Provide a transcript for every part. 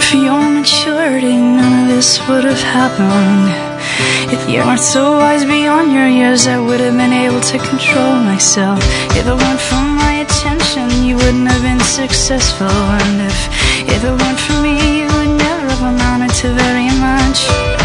for your maturity, none of this would have happened. If you weren't so wise beyond your years, I would have been able to control myself. If it weren't for my attention, you wouldn't have been successful. And if it weren't for me, you would never have amounted to very much.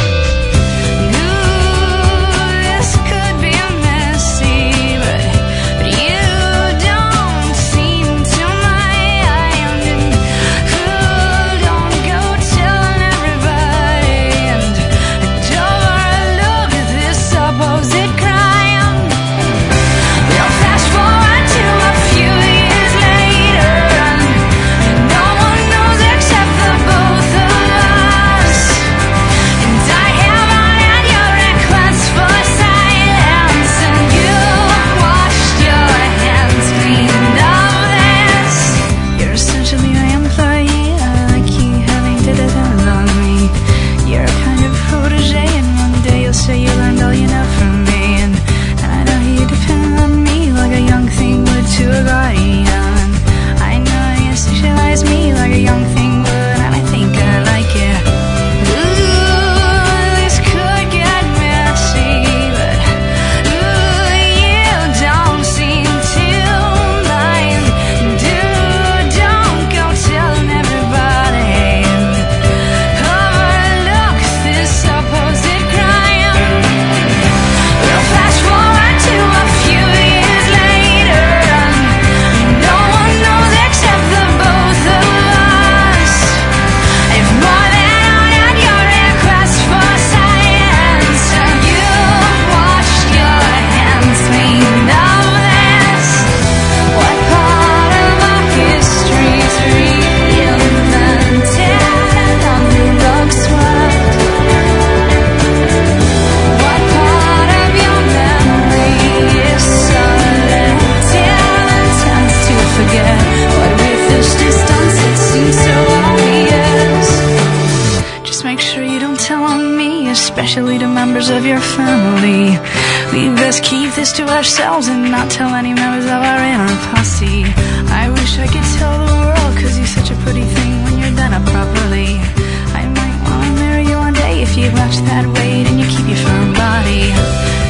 Especially to members of your family. We best keep this to ourselves and not tell any members of our inner posse. I wish I could tell the world, cause you're such a pretty thing when you're done up properly. I might wanna marry you one day if you watch that weight and you keep your firm body.